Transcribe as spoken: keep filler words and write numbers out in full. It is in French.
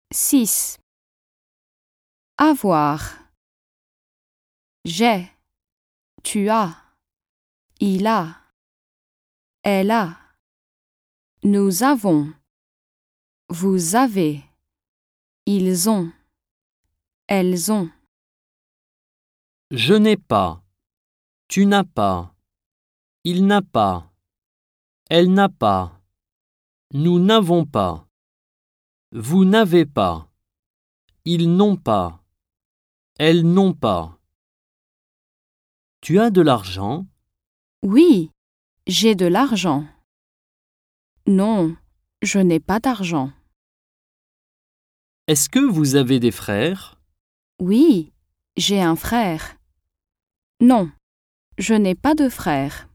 six. Avoir. J'ai, tu as, il a, elle a, nous avons, vous avez, ils ont, elles ont. Je n'ai pas, tu n'as pas, il n'a pas, elle n'a pas, nous n'avons pas, vous n'avez pas, ils n'ont pas, elles n'ont pas. Tu as de l'argent? Oui, j'ai de l'argent. Non, je n'ai pas d'argent. Est-ce que vous avez des frères? Oui, j'ai un frère. Non, je n'ai pas de frère.